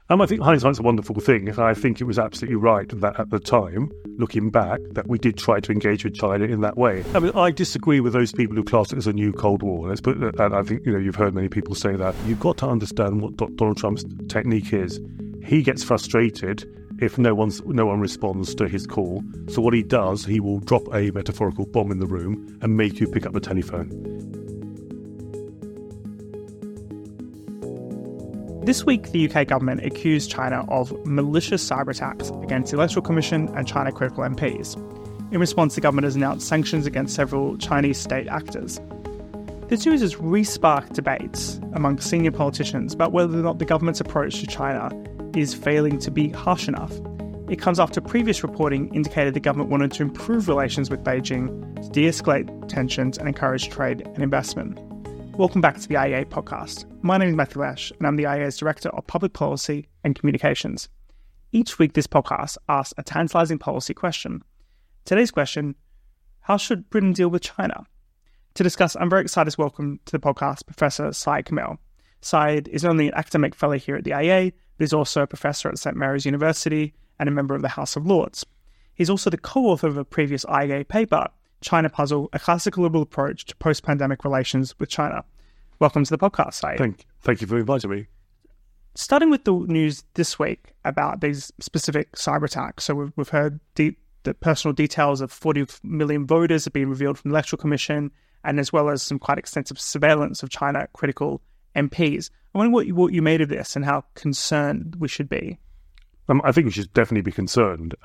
I think hindsight's a wonderful thing, and I think it was absolutely right that at the time, looking back, that we did try to engage with China in that way. I mean, I disagree with those people who class it as a new Cold War. And I think you've heard many people say that. You've got to understand what Donald Trump's technique is. He gets frustrated if no one responds to his call. So what he does, he will drop a metaphorical bomb in the room and make you pick up the telephone. This week, the UK government accused China of malicious cyber attacks against the Electoral Commission and China critical MPs. In response, the government has announced sanctions against several Chinese state actors. This news has re-sparked debates among senior politicians about whether or not the government's approach to China is failing to be harsh enough. It comes after previous reporting indicated the government wanted to improve relations with Beijing to de-escalate tensions and encourage trade and investment. Welcome back to the IEA podcast. My name is Matthew Lash, and I'm the IEA's Director of Public Policy and Communications. Each week, this podcast asks a tantalising policy question. Today's question, how should Britain deal with China? To discuss, I'm very excited to welcome to the podcast Professor Syed Kamel. Syed is not only an academic fellow here at the IEA, but is also a professor at St Mary's University and a member of the House of Lords. He's also the co-author of a previous IEA paper, China Puzzle, a classical liberal approach to post-pandemic relations with China. Welcome to the podcast, Syed. Thank you for inviting me. Starting with the news this week about these specific cyber attacks. So we've heard the personal details of 40 million voters have been revealed from the Electoral Commission, and as well as some quite extensive surveillance of China critical MPs. I wonder what you made of this and how concerned we should be. I think we should definitely be concerned.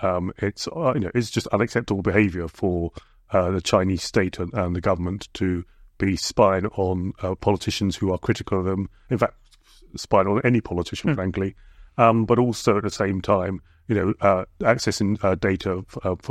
It's just unacceptable behaviour for the Chinese state and the government to be spying on politicians who are critical of them. In fact, spying on any politician, frankly. But also at the same time, accessing data,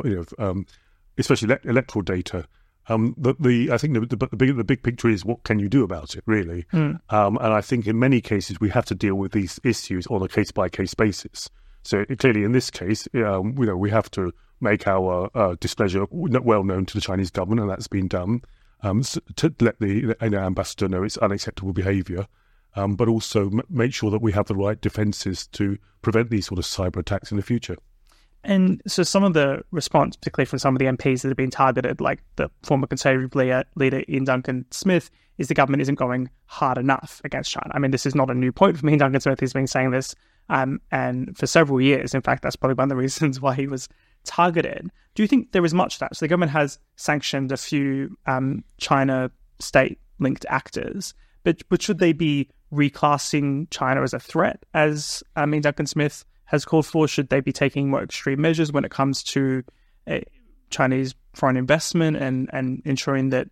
especially electoral data. I think the big picture is what can you do about it, really? And I think in many cases we have to deal with these issues on a case by case basis. So clearly, in this case, we have to make our displeasure well known to the Chinese government, and that's been done. To let the ambassador know it's unacceptable behaviour, but also make sure that we have the right defences to prevent these sort of cyber attacks in the future. And so some of the response, particularly from some of the MPs that have been targeted, like the former Conservative leader Ian Duncan-Smith, is the government isn't going hard enough against China. I mean, this is not a new point for Ian Duncan-Smith. He's been saying this and for several years. In fact, that's probably one of the reasons why he was targeted. Do you think there is much of that? So the government has sanctioned a few China state-linked actors, but should they be reclassing China as a threat, as Ian Duncan-Smith has called for? Should they be taking more extreme measures when it comes to Chinese foreign investment and ensuring that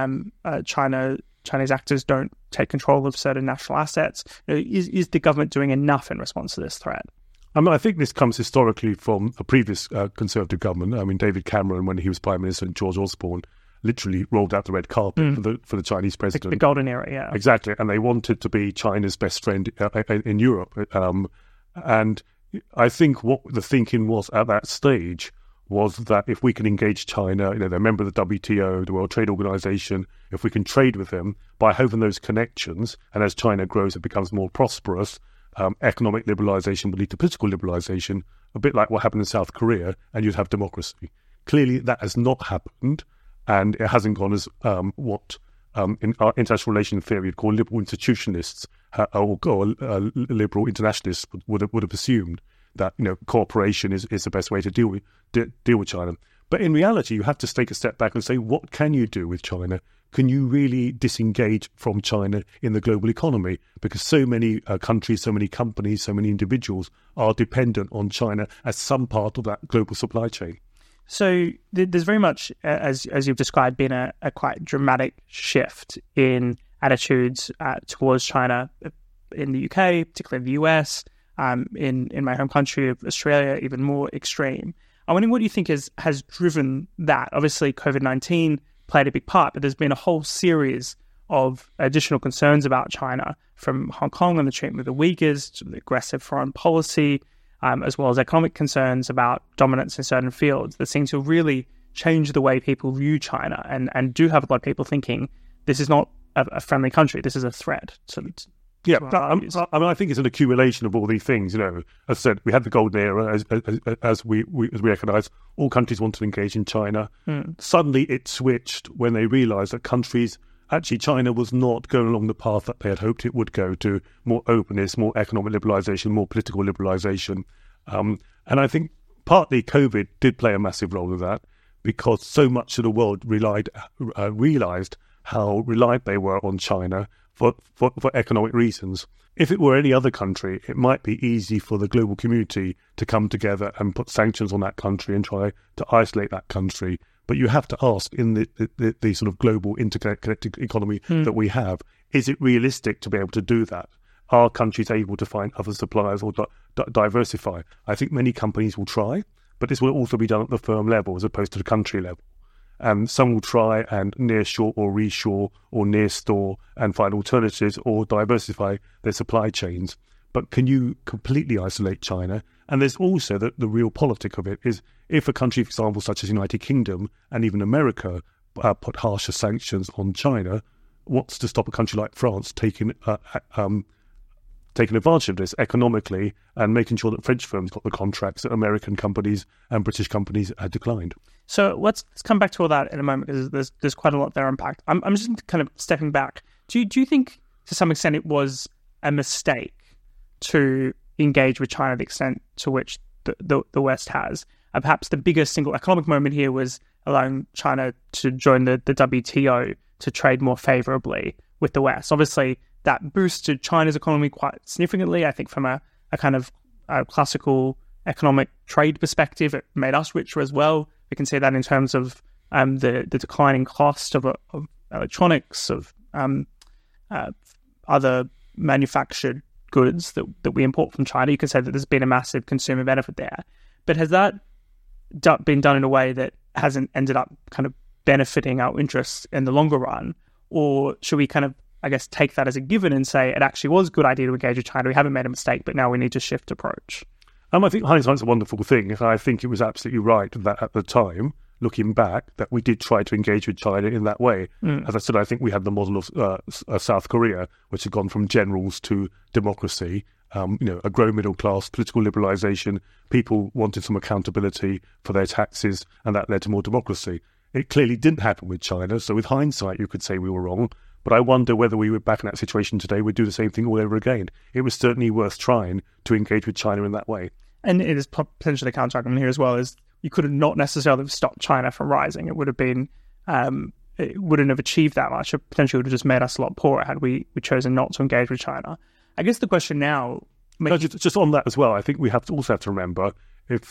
Chinese actors don't take control of certain national assets? Is the government doing enough in response to this threat? I think this comes historically from a previous Conservative government. I mean, David Cameron, when he was Prime Minister, and George Osborne literally rolled out the red carpet for the Chinese president. The golden era, yeah. Exactly. And they wanted to be China's best friend in Europe. And I think what the thinking was at that stage was that if we can engage China, they're a member of the WTO, the World Trade Organization, if we can trade with them by having those connections, and as China grows, it becomes more prosperous, economic liberalization will lead to political liberalization, a bit like what happened in South Korea, and you'd have democracy. Clearly, that has not happened, and it hasn't gone as what in our international relations theory we'd call liberal institutionalists or liberal internationalists would have assumed that cooperation is the best way to deal with China. But in reality, you have to take a step back and say, what can you do with China? Can you really disengage from China in the global economy? Because so many countries, so many companies, so many individuals are dependent on China as some part of that global supply chain. So there's very much, as you've described, been a quite dramatic shift in attitudes towards China in the UK, particularly in the US, in my home country of Australia, even more extreme. I'm wondering what you think has driven that. Obviously, COVID-19 played a big part, but there's been a whole series of additional concerns about China, from Hong Kong and the treatment of the Uyghurs to the aggressive foreign policy, as well as economic concerns about dominance in certain fields that seem to really change the way people view China and do have a lot of people thinking this is not a friendly country, this is a threat. So Yeah, I think it's an accumulation of all these things. As I said, we had the golden era, as we recognise. All countries wanted to engage in China. Suddenly, it switched when they realised that China was not going along the path that they had hoped it would go, to more openness, more economic liberalisation, more political liberalisation. And I think partly COVID did play a massive role in that, because so much of the world realised how reliant they were on China for economic reasons. If it were any other country, it might be easy for the global community to come together and put sanctions on that country and try to isolate that country. But you have to ask, in the sort of global interconnected economy that we have, is it realistic to be able to do that? Are countries able to find other suppliers or diversify? I think many companies will try, but this will also be done at the firm level as opposed to the country level. And some will try and nearshore or reshore or near store and find alternatives or diversify their supply chains. But can you completely isolate China? And there's also the real politic of it is, if a country, for example, such as the United Kingdom and even America put harsher sanctions on China, what's to stop a country like France taking advantage of this economically and making sure that French firms got the contracts that American companies and British companies had declined? So let's come back to all that in a moment, because there's quite a lot there unpacked. I'm just kind of stepping back. Do you think to some extent it was a mistake to engage with China the extent to which the West has? Perhaps the biggest single economic moment here was allowing China to join the WTO to trade more favourably with the West. Obviously, that boosted China's economy quite significantly. I think from a kind of classical economic trade perspective, it made us richer as well. We can see that in terms of the declining cost of electronics, of other manufactured goods that we import from China. You can say that there's been a massive consumer benefit there. But has that been done in a way that hasn't ended up kind of benefiting our interests in the longer run? Or should we kind of, I guess, take that as a given and say it actually was a good idea to engage with China, we haven't made a mistake, but now we need to shift approach? I think hindsight's a wonderful thing. And I think it was absolutely right that at the time, looking back, that we did try to engage with China in that way. As I said, I think we had the model of South Korea, which had gone from generals to democracy, a growing middle class, political liberalisation, people wanted some accountability for their taxes, and that led to more democracy. It clearly didn't happen with China, so with hindsight, you could say we were wrong. But I wonder whether we were back in that situation today, we'd do the same thing all over again. It was certainly worth trying to engage with China in that way. And it is potentially counter-argument here as well, is you could have not necessarily stopped China from rising. It would have been, it wouldn't have achieved that much. It potentially would have just made us a lot poorer had we chosen not to engage with China. I guess the question now... just on that as well, I think we also have to remember, if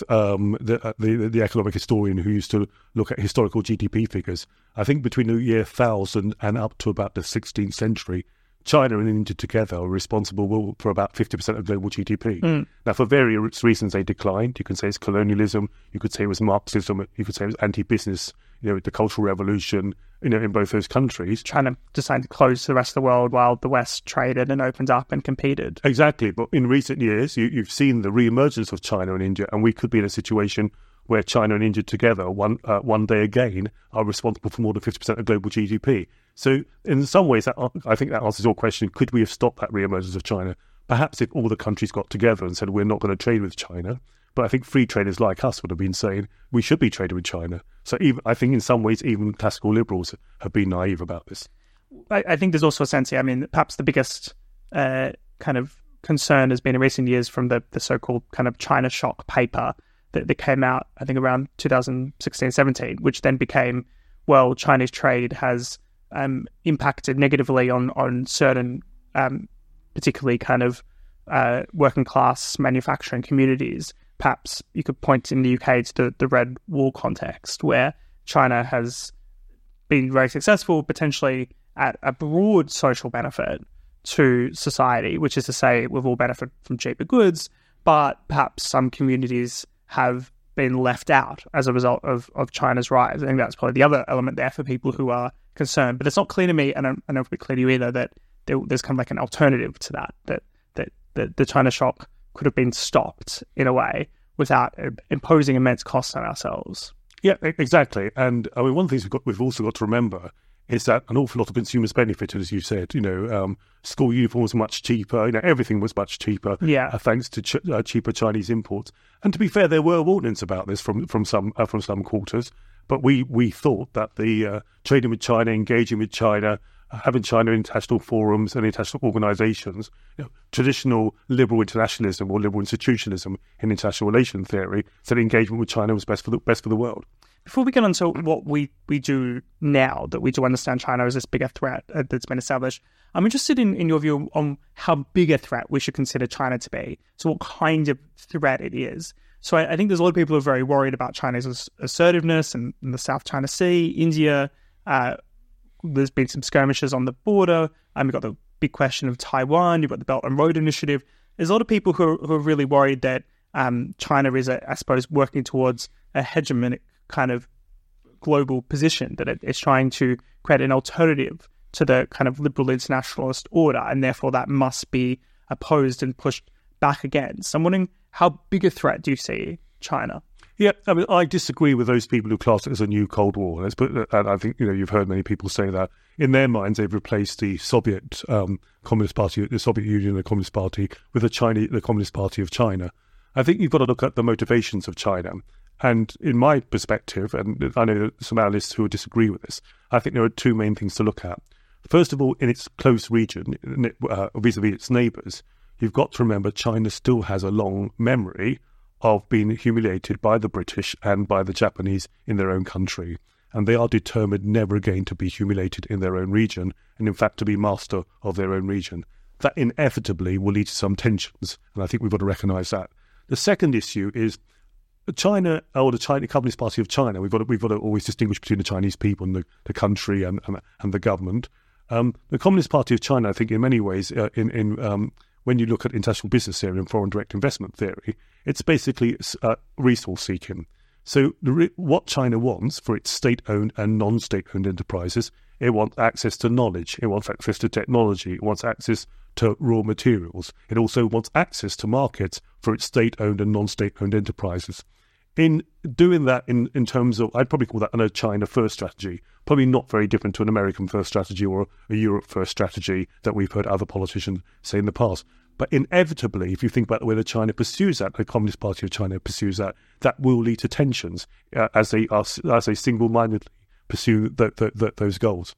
the economic historian who used to look at historical GDP figures, I think between the year 1000 and up to about the 16th century, China and India together are responsible for about 50% of global GDP. Now, for various reasons, they declined. You can say it's colonialism. You could say it was Marxism. You could say it was anti-business, the Cultural Revolution, in both those countries. China decided to close to the rest of the world while the West traded and opened up and competed. Exactly. But in recent years, you've seen the re-emergence of China and India, and we could be in a situation where China and India together, one day again, are responsible for more than 50% of global GDP. So in some ways, I think that answers your question. Could we have stopped that re-emergence of China? Perhaps if all the countries got together and said, we're not going to trade with China. But I think free traders like us would have been saying, we should be trading with China. So I think in some ways, even classical liberals have been naive about this. I think there's also a sense here, perhaps the biggest kind of concern has been in recent years from the so-called kind of China shock paper that came out, I think, around 2016-17, which then became, well, Chinese trade has impacted negatively on certain, particularly kind of working class manufacturing communities. Perhaps you could point in the UK to the Red Wall context, where China has been very successful, potentially at a broad social benefit to society, which is to say we've all benefited from cheaper goods, but perhaps some communities have been left out as a result of China's rise. I think that's probably the other element there for people who are concerned. But it's not clear to me, and I don't know if it's clear to you either, that there's kind of like an alternative to that the China shock could have been stopped in a way without imposing immense costs on ourselves. Yeah, exactly. And one of the things we've also got to remember is that an awful lot of consumers benefited, as you said. School uniforms were much cheaper. Everything was much cheaper. Thanks to cheaper Chinese imports. And to be fair, there were warnings about this from some quarters. But we thought that the trading with China, engaging with China, having China in international forums and international organisations, traditional liberal internationalism or liberal institutionalism in international relation theory, said engagement with China was best for the world. Before we get on to what we do now, that we do understand China as this bigger threat that's been established, I'm interested in your view on how big a threat we should consider China to be. So what kind of threat it is. So I think there's a lot of people who are very worried about China's assertiveness in the South China Sea, India. There's been some skirmishes on the border. We've got the big question of Taiwan. You've got the Belt and Road Initiative. There's a lot of people who are really worried that China is, I suppose, working towards a hegemonic kind of global position, that it's trying to create an alternative to the kind of liberal internationalist order, and therefore that must be opposed and pushed back against. I'm wondering, how big a threat do you see China? Yeah, I disagree with those people who class it as a new Cold War. And I think you've heard many people say that in their minds they've replaced the Soviet Communist Party, the Soviet Union, the Communist Party, with the Communist Party of China. I think you've got to look at the motivations of China. And in my perspective, and I know that some analysts who disagree with this, I think there are two main things to look at. First of all, in its close region, vis-a-vis its neighbours, you've got to remember China still has a long memory of being humiliated by the British and by the Japanese in their own country. And they are determined never again to be humiliated in their own region, and in fact to be master of their own region. That inevitably will lead to some tensions, and I think we've got to recognise that. The second issue is China, or the Communist Party of China. We've got to always distinguish between the Chinese people and the country and the government. The Communist Party of China, I think, in many ways, when you look at international business theory and foreign direct investment theory, it's basically resource seeking. So what China wants for its state-owned and non-state-owned enterprises, it wants access to knowledge, it wants access to technology, it wants access to raw materials. It also wants access to markets for its state-owned and non-state-owned enterprises. In doing that, in terms of, I'd probably call that a China first strategy, probably not very different to an American first strategy or a Europe first strategy that we've heard other politicians say in the past. But inevitably, if you think about the way that China pursues that, the Communist Party of China pursues that, that will lead to tensions as they single-mindedly pursue those goals.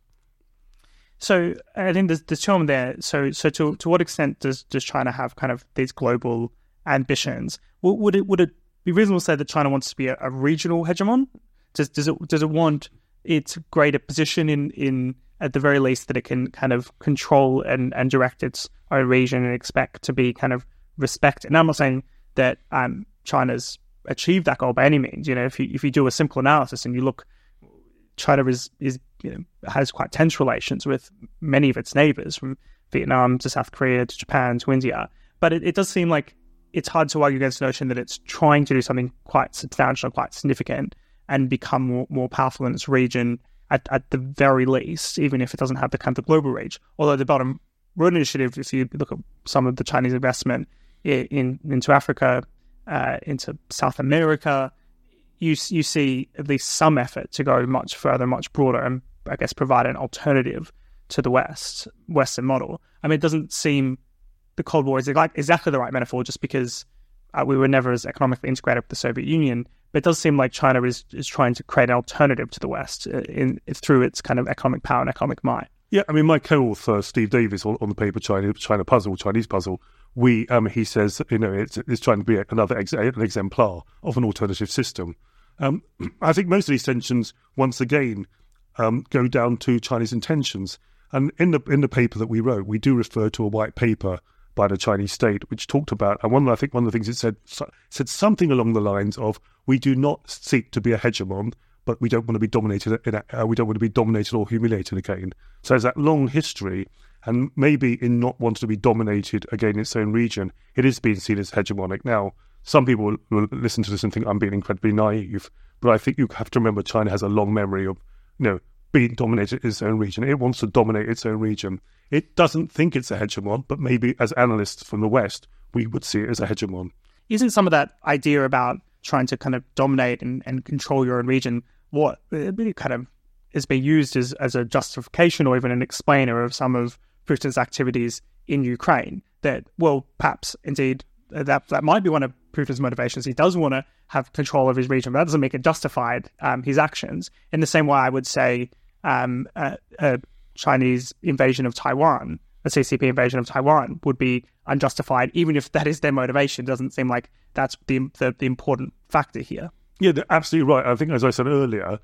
So I think there's two of them there. So to what extent does China have kind of these global ambitions? Would it be reasonable to say that China wants to be a regional hegemon? Does it want its greater position in at the very least that it can kind of control and direct its own region and expect to be kind of respected? And I'm not saying that China's achieved that goal by any means. If you do a simple analysis and you look, China has quite tense relations with many of its neighbours, from Vietnam to South Korea to Japan to India. But it does seem like it's hard to argue against the notion that it's trying to do something quite substantial, quite significant, and become more powerful in its region at the very least, even if it doesn't have the kind of global reach. Although the Belt and Road Initiative, if you look at some of the Chinese investment into Africa, into South America, you see at least some effort to go much further, much broader, and I guess provide an alternative to the Western model. I mean, it doesn't seem the Cold War is exactly the right metaphor, just because we were never as economically integrated with the Soviet Union. But it does seem like China is trying to create an alternative to the West through its kind of economic power and economic might. Yeah, I mean, my co-author Steve Davis on the paper Chinese Puzzle, he says it's trying to be an exemplar of an alternative system. I think most of these tensions, once again, go down to Chinese intentions. And in the paper that we wrote, we do refer to a white paper by the Chinese state, which talked about, and one of the things it said something along the lines of, we do not seek to be a hegemon, but we don't want to be dominated. We don't want to be dominated or humiliated again. So there's that long history, and maybe in not wanting to be dominated again in its own region, it is being seen as hegemonic. Now, some people will listen to this and think I'm being incredibly naive, but I think you have to remember China has a long memory of, being dominated in its own region. It wants to dominate its own region. It doesn't think it's a hegemon, but maybe as analysts from the West, we would see it as a hegemon. Isn't some of that idea about trying to kind of dominate and control your own region what really kind of is being used as a justification or even an explainer of some of Putin's activities in Ukraine. That, well, perhaps indeed that might be one of Putin's motivations. He does want to have control of his region, but that doesn't make it justified his actions. In the same way, I would say a Chinese invasion of Taiwan, a CCP invasion of Taiwan, would be unjustified, even if that is their motivation. It doesn't seem like that's the important factor here. Yeah, they're absolutely right. I think, as I said earlier,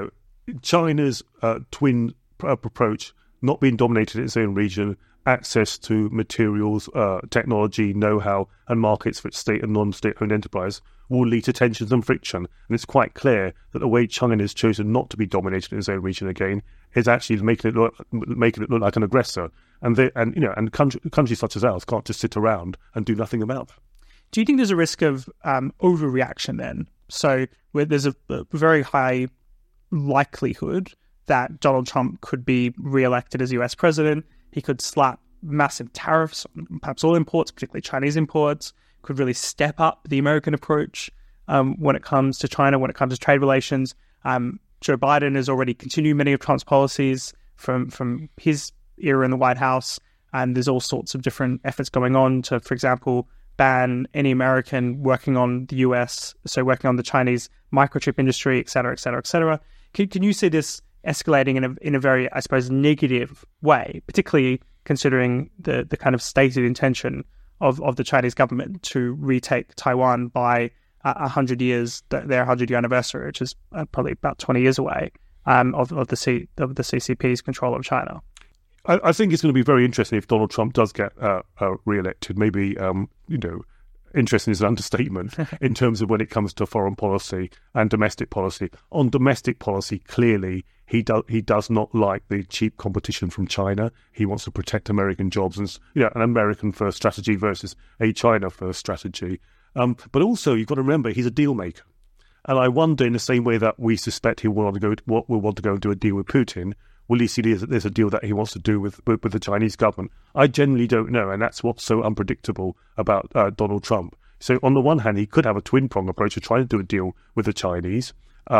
China's twin approach, not being dominated in its own region, access to materials, technology, know-how, and markets for its state and non-state-owned enterprise will lead to tensions and friction. And it's quite clear that the way China has chosen not to be dominated in its own region again is actually making it look like an aggressor. And countries such as ours can't just sit around and do nothing about it. Do you think there's a risk of overreaction then? So there's a very high likelihood that Donald Trump could be re-elected as US president. He could slap massive tariffs on perhaps all imports, particularly Chinese imports, could really step up the American approach when it comes to China, when it comes to trade relations. Joe Biden has already continued many of Trump's policies from his era in the White House, and there's all sorts of different efforts going on to, for example, ban any American working on the US, so working on the Chinese microchip industry, et cetera, et cetera, et cetera. Can you see this escalating in a very, I suppose, negative way, particularly considering the kind of stated intention of the Chinese government to retake Taiwan by 100 years, their 100-year anniversary, which is probably about 20 years away, of the CCP's control of China? I think it's going to be very interesting if Donald Trump does get re-elected. Maybe, interesting is an understatement in terms of when it comes to foreign policy and domestic policy. On domestic policy, clearly, he does not like the cheap competition from China. He wants to protect American jobs and an American-first strategy versus a China-first strategy. But also, you've got to remember, he's a deal maker. And I wonder, in the same way that we suspect he will want to go and do a deal with Putin, will he see there's a deal that he wants to do with the Chinese government? I generally don't know, and that's what's so unpredictable about Donald Trump. So on the one hand, he could have a twin-prong approach of trying to do a deal with the Chinese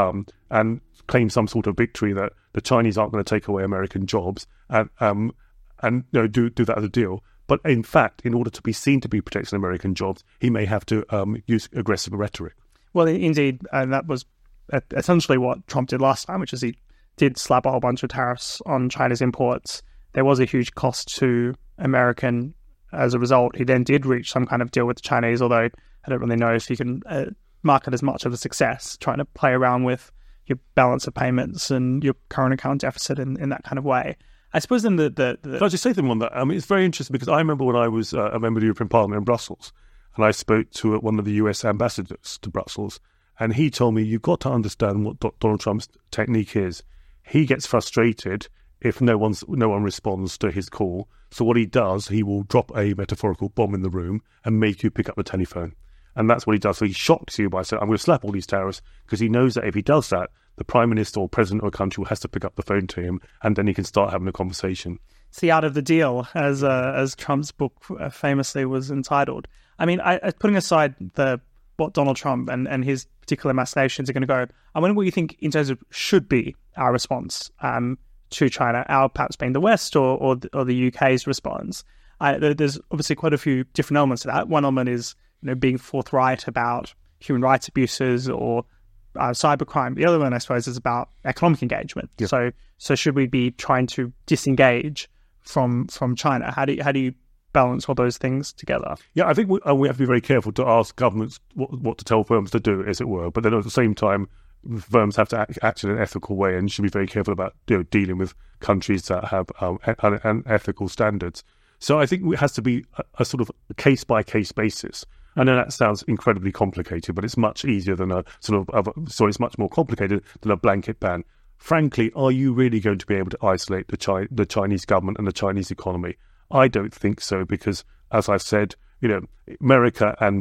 and claim some sort of victory that the Chinese aren't going to take away American jobs and do that as a deal. But in fact, in order to be seen to be protecting American jobs, he may have to use aggressive rhetoric. Well, indeed, and that was essentially what Trump did last time, which is he did slap a whole bunch of tariffs on China's imports. There was a huge cost to American as a result. He then did reach some kind of deal with the Chinese, although I don't really know if you can mark it as much of a success, trying to play around with your balance of payments and your current account deficit in that kind of way. I suppose then Can I just say something on that? I mean, it's very interesting because I remember when I was a member of the European Parliament in Brussels, and I spoke to one of the US ambassadors to Brussels, and he told me, you've got to understand what Donald Trump's technique is. He gets frustrated if no one responds to his call. So what he does, he will drop a metaphorical bomb in the room and make you pick up the telephone. And that's what he does. So he shocks you by saying, I'm going to slap all these tariffs, because he knows that if he does that, the Prime Minister or President of a country has to pick up the phone to him, and then he can start having a conversation. It's the art of the deal, as Trump's book famously was entitled. I mean, putting aside what Donald Trump and his particular machinations are going to go, I wonder what you think in terms of should be our response to China, our perhaps being the West or the UK's response. There's obviously quite a few different elements to that. One element is being forthright about human rights abuses or cybercrime. The other one, I suppose, is about economic engagement. Yeah. So should we be trying to disengage from China? How do you balance all those things together? Yeah, I think we have to be very careful to ask governments what to tell firms to do, as it were. But then at the same time, firms have to act in an ethical way and should be very careful about dealing with countries that have unethical standards. So I think it has to be a sort of case-by-case basis. I know that sounds incredibly complicated, but it's much easier than it's much more complicated than a blanket ban. Frankly, are you really going to be able to isolate the Chinese government and the Chinese economy? I don't think so, because, as I've said, America and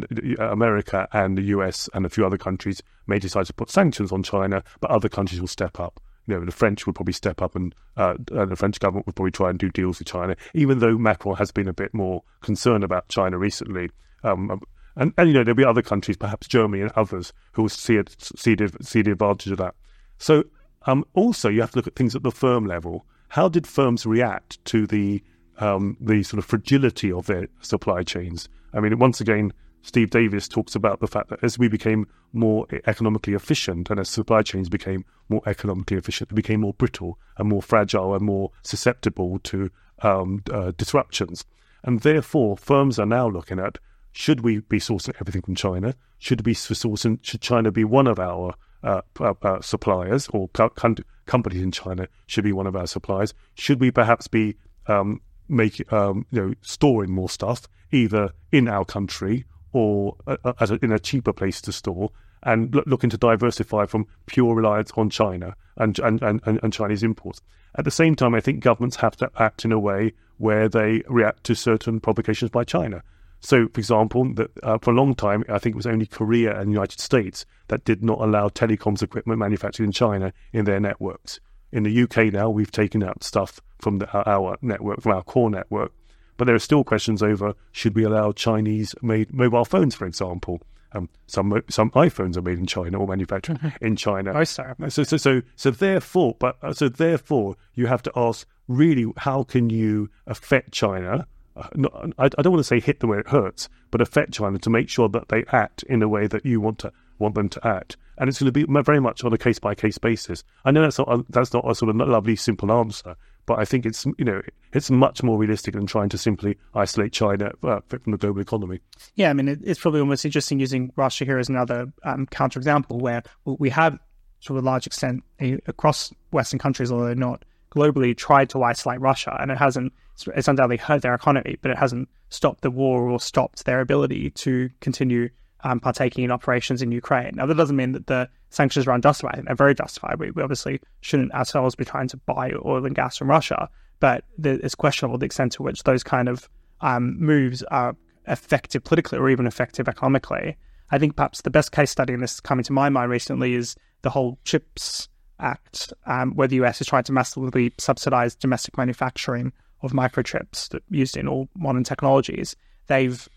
the US and a few other countries may decide to put sanctions on China, but other countries will step up. The French would probably step up, and the French government would probably try and do deals with China, even though Macron has been a bit more concerned about China recently. And there'll be other countries, perhaps Germany and others, who will see the advantage of that. So Also, you have to look at things at the firm level. How did firms react to the sort of fragility of their supply chains? I mean, once again, Steve Davis talks about the fact that as we became more economically efficient and as supply chains became more economically efficient, they became more brittle and more fragile and more susceptible to disruptions. And therefore, firms are now looking at, should we be sourcing everything from China? Should China be one of our suppliers, or companies in China should be one of our suppliers? Should we perhaps be storing more stuff either in our country or in a cheaper place to store, and looking to diversify from pure reliance on China and Chinese imports? At the same time, I think governments have to act in a way where they react to certain provocations by China. So, for example, for a long time, I think it was only Korea and the United States that did not allow telecoms equipment manufactured in China in their networks. In the UK now, we've taken out stuff from our network, from our core network. But there are still questions over, should we allow Chinese-made mobile phones, for example? Some iPhones are made in China or manufactured in China. Oh, sorry. So therefore, you have to ask, really, how can you affect China? I don't want to say hit them where it hurts, but affect China to make sure that they act in a way that you want them to act. And it's going to be very much on a case-by-case basis. I know that's not a sort of lovely, simple answer, but I think it's much more realistic than trying to simply isolate China from the global economy. Yeah, I mean, it's probably almost interesting using Russia here as another counterexample, where we have, to a large extent, across Western countries, although not globally, tried to isolate Russia, and it's undoubtedly hurt their economy, but it hasn't stopped the war or stopped their ability to continue partaking in operations in Ukraine. Now, that doesn't mean that the sanctions are unjustified. I think they're very justified. We obviously shouldn't ourselves be trying to buy oil and gas from Russia, but it's questionable the extent to which those kind of moves are effective politically or even effective economically. I think perhaps the best case study in this coming to my mind recently is the whole CHIPS Act, where the US is trying to massively subsidize domestic manufacturing of microchips that used in all modern technologies. They've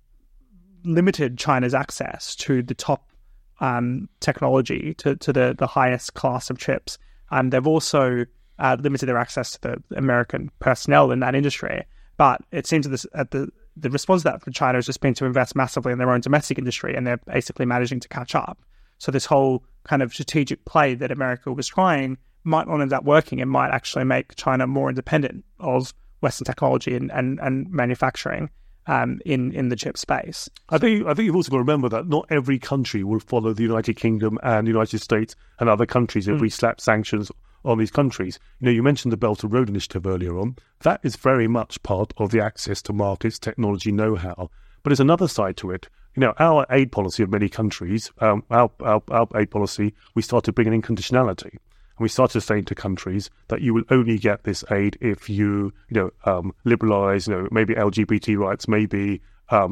limited China's access to the top technology, to the highest class of chips. And they've also limited their access to the American personnel in that industry. But it seems that the response to that from China has just been to invest massively in their own domestic industry, and they're basically managing to catch up. So this whole kind of strategic play that America was trying might not end up working. It might actually make China more independent of Western technology and manufacturing in the chip space. I think you've also got to remember that not every country will follow the United Kingdom and the United States and other countries if we slap sanctions on these countries. You mentioned the Belt and Road Initiative earlier on. That is very much part of the access to markets, technology, know-how. But there's another side to it. Our aid policy of many countries, our aid policy, we started bringing in conditionality. And we started saying to countries that you will only get this aid if you liberalise, maybe LGBT rights, maybe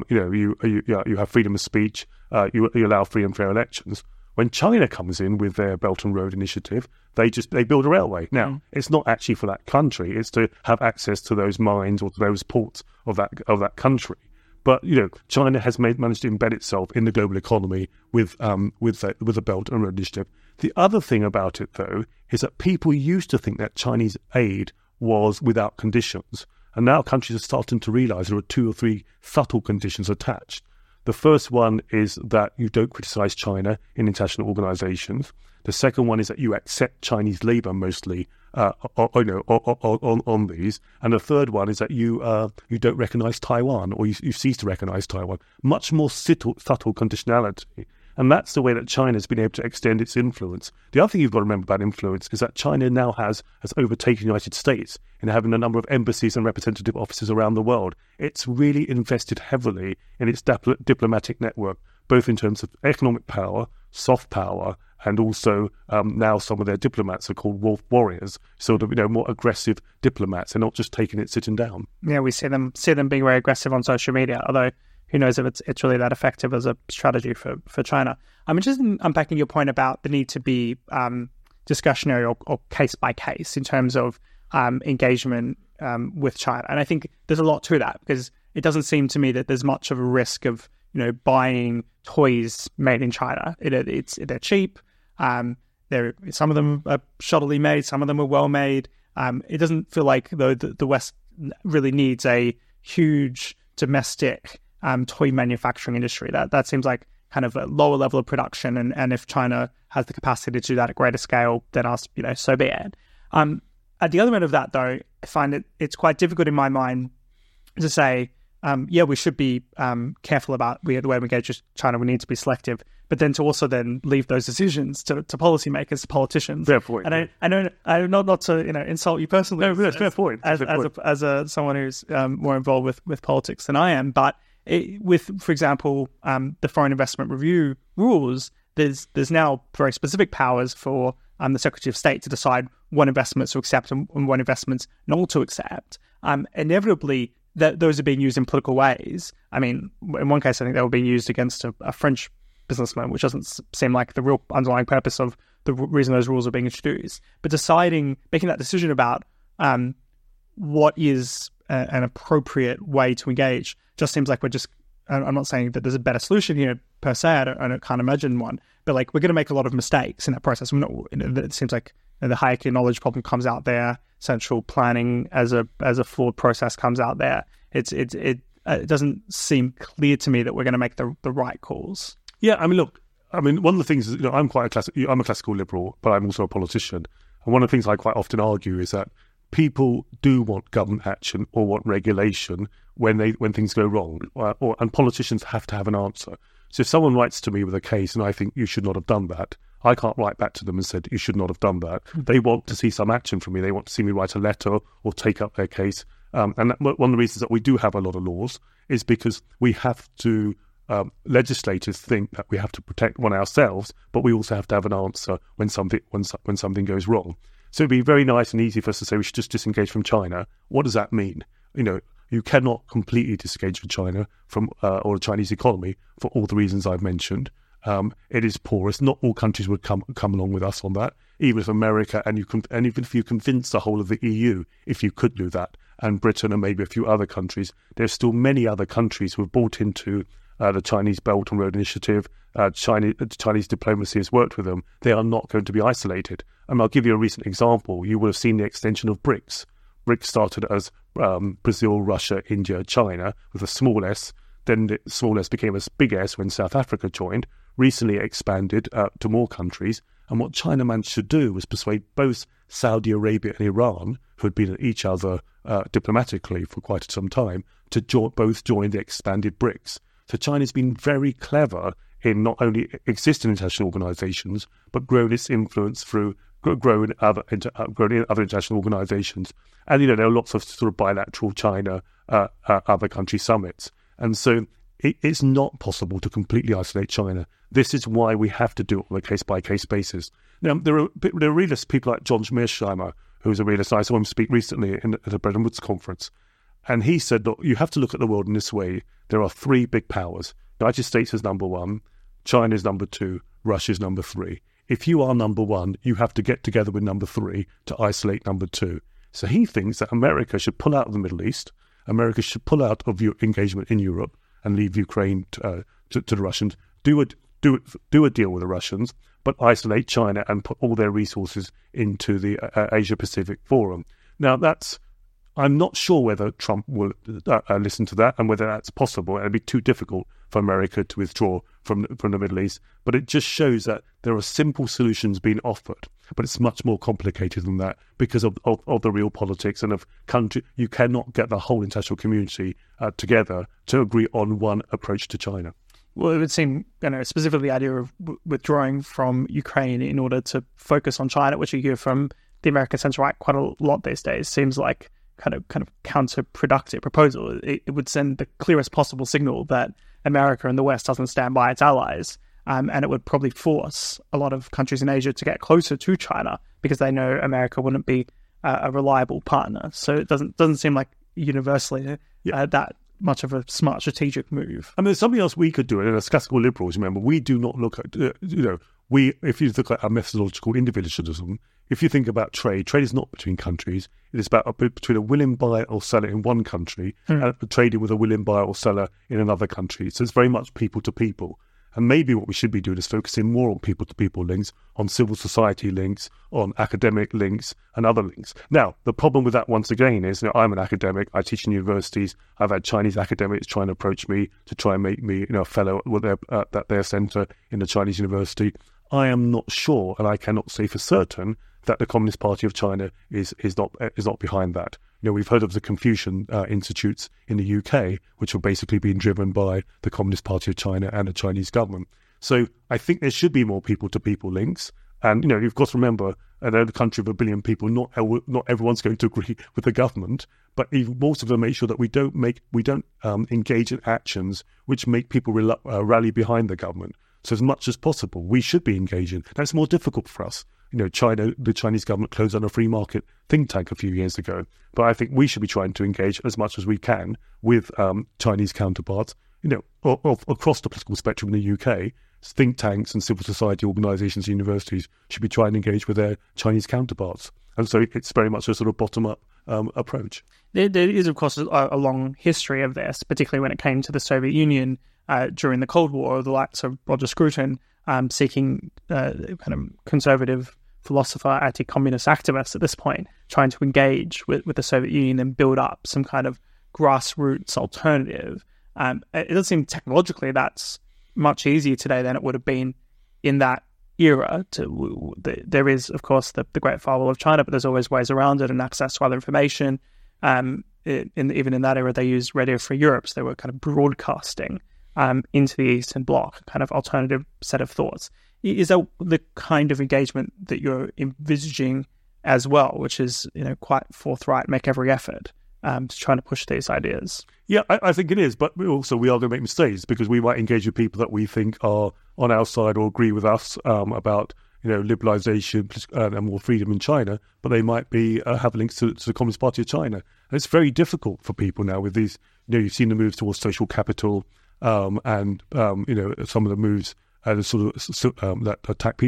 you have freedom of speech, you allow free and fair elections. When China comes in with their Belt and Road Initiative, they build a railway. Now, it's not actually for that country; it's to have access to those mines or to those ports of that country. But China has managed to embed itself in the global economy with the Belt and Road Initiative. The other thing about it, though, is that people used to think that Chinese aid was without conditions, and now countries are starting to realise there are 2 or 3 subtle conditions attached. The first one is that you don't criticise China in international organisations. The second one is that you accept Chinese labour mostly on these. And the third one is that you don't recognise Taiwan, or you cease to recognise Taiwan. Much more subtle conditionality. And that's the way that China's been able to extend its influence. The other thing you've got to remember about influence is that China now has overtaken the United States in having a number of embassies and representative offices around the world. It's really invested heavily in its diplomatic network, both in terms of economic power, soft power, and also now some of their diplomats are called wolf warriors, sort of more aggressive diplomats. They're not just taking it sitting down. Yeah, we see them being very aggressive on social media, although who knows if it's really that effective as a strategy for China. I'm interested in unpacking your point about the need to be discretionary or case by case in terms of engagement with China. And I think there's a lot to that, because it doesn't seem to me that there's much of a risk of buying toys made in China. They're cheap. some of them are shoddily made, some of them are well made. It doesn't feel like though the West really needs a huge domestic toy manufacturing industry. That seems like kind of a lower level of production, and if China has the capacity to do that at greater scale, then so be it. At the other end of that, though, I find it's quite difficult in my mind to say, we should be careful about the way we engage with China. We need to be selective, but then to also then leave those decisions to policymakers, to politicians. Fair point. And I know not to insult you personally. No, that's fair point. As someone who's more involved with politics than I am, but with, for example, the foreign investment review rules, there's now very specific powers for the Secretary of State to decide what investments to accept and what investments not to accept. Inevitably, those are being used in political ways. I mean, in one case, I think they were being used against a French businessman, which doesn't seem like the real underlying purpose of the reason those rules are being introduced. But making that decision about what is an appropriate way to engage just seems like I'm not saying that there's a better solution here per se. I can't imagine one. But we're going to make a lot of mistakes in that process. It seems like the hierarchy of knowledge problem comes out there. Central planning as a flawed process comes out there. It doesn't seem clear to me that we're going to make the right calls. Yeah, one of the things is, I'm a classical liberal, but I'm also a politician. And one of the things I quite often argue is that people do want government action or want regulation when things go wrong, and politicians have to have an answer. So if someone writes to me with a case and I think you should not have done that, I can't write back to them and said you should not have done that. They want to see some action from me. They want to see me write a letter or take up their case. And one of the reasons that we do have a lot of laws is because we have to. Legislators think that we have to protect one ourselves, but we also have to have an answer when something goes wrong. So it'd be very nice and easy for us to say we should just disengage from China. What does that mean? You cannot completely disengage from China or the Chinese economy for all the reasons I've mentioned. It is porous. Not all countries would come along with us on that. Even if America and even if you convince the whole of the EU, if you could do that, and Britain and maybe a few other countries, there's still many other countries who have bought into the Chinese Belt and Road Initiative. Chinese diplomacy has worked with them. They are not going to be isolated. And I'll give you a recent example. You will have seen the extension of BRICS. BRICS started as Brazil, Russia, India, China with a small s. Then the small s became a big S when South Africa joined. Recently expanded to more countries. And what China managed to do was persuade both Saudi Arabia and Iran, who had been at each other diplomatically for quite some time, to both join the expanded BRICS. So China's been very clever in not only existing international organisations, but grown its influence through growing other international organisations. And there are lots of sort of bilateral China other country summits. And so it's not possible to completely isolate China. This is why we have to do it on a case-by-case basis. Now, there are realists, people like John Mearsheimer, who's a realist. I saw him speak recently at a Bretton Woods conference. And he said, look, you have to look at the world in this way. There are three big powers. The United States is number one, China is number two, Russia is number three. If you are number one, you have to get together with number three to isolate number two. So he thinks that America should pull out of the Middle East, America should pull out of your engagement in Europe and leave Ukraine to the Russians, do a deal with the Russians, but isolate China and put all their resources into the Asia-Pacific Forum. Now, I'm not sure whether Trump will listen to that and whether that's possible. It'd be too difficult for America to withdraw from the Middle East. But it just shows that there are simple solutions being offered, but it's much more complicated than that because of the real politics and of country. You cannot get the whole international community together to agree on one approach to China. Well, it would seem, specifically the idea of withdrawing from Ukraine in order to focus on China, which you hear from the American centre right quite a lot these days, seems like kind of counterproductive proposal. It would send the clearest possible signal that America and the West doesn't stand by its allies, and it would probably force a lot of countries in Asia to get closer to China because they know America wouldn't be a reliable partner. So it doesn't seem like universally that much of a smart strategic move. I mean, there's something else we could do, and as classical liberals, remember, we do not look at, if you look at our methodological individualism, if you think about trade is not between countries. It is between a willing buyer or seller in one country and trading with a willing buyer or seller in another country. So it's very much people to people. And maybe what we should be doing is focusing more on people-to-people links, on civil society links, on academic links, and other links. Now, the problem with that, once again, is I'm an academic. I teach in universities. I've had Chinese academics trying to approach me to try and make me a fellow at their centre in a Chinese university. I am not sure, and I cannot say for certain, that the Communist Party of China is not behind that. We've heard of the Confucian Institutes in the UK, which are basically being driven by the Communist Party of China and the Chinese government. So I think there should be more people-to-people links. And, you've got to remember, in a country of 1 billion people, not everyone's going to agree with the government, but most of them make sure that we don't engage in actions which make people rally behind the government. So as much as possible, we should be engaging. That's more difficult for us. The Chinese government closed down a free market think tank a few years ago. But I think we should be trying to engage as much as we can with Chinese counterparts, across the political spectrum in the UK. Think tanks and civil society organisations, universities should be trying to engage with their Chinese counterparts. And so it's very much a sort of bottom-up approach. There is, of course, a long history of this, particularly when it came to the Soviet Union during the Cold War, the likes of Roger Scruton seeking kind of conservative philosopher, anti-communist activist at this point, trying to engage with the Soviet Union and build up some kind of grassroots alternative. It does seem technologically that's much easier today than it would have been in that era. There is, of course, the Great Firewall of China, but there's always ways around it and access to other information. Even in that era, they used Radio Free Europe, so they were kind of broadcasting into the Eastern Bloc, kind of alternative set of thoughts. Is that the kind of engagement that you're envisaging as well, which is quite forthright, make every effort to try to push these ideas? Yeah, I think it is, but we are going to make mistakes because we might engage with people that we think are on our side or agree with us about liberalisation and more freedom in China, but they might be have links to the Communist Party of China. And it's very difficult for people now with these. You've seen the moves towards social capital and some of the moves that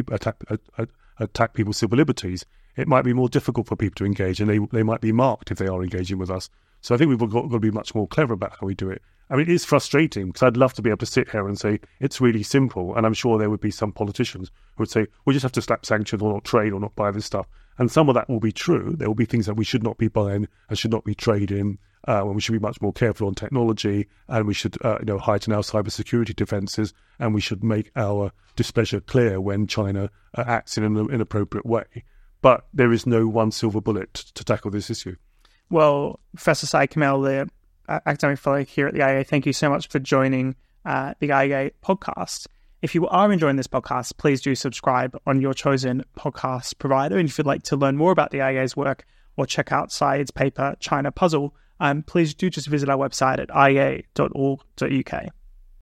attack people's civil liberties. It might be more difficult for people to engage, and they might be marked if they are engaging with us. So I think we've got to be much more clever about how we do it. I mean, it is frustrating because I'd love to be able to sit here and say it's really simple, and I'm sure there would be some politicians who would say we just have to slap sanctions or not trade or not buy this stuff. And some of that will be true. There will be things that we should not be buying and should not be trading, and we should be much more careful on technology, and we should heighten our cybersecurity defences, and we should make our displeasure clear when China acts in an inappropriate way. But there is no one silver bullet to tackle this issue. Well, Professor Syed Kamel, the academic fellow here at the IEA, thank you so much for joining the IEA podcast. If you are enjoying this podcast, please do subscribe on your chosen podcast provider. And if you'd like to learn more about the IEA's work or check out Syed's paper, China Puzzle, please do just visit our website at iea.org.uk.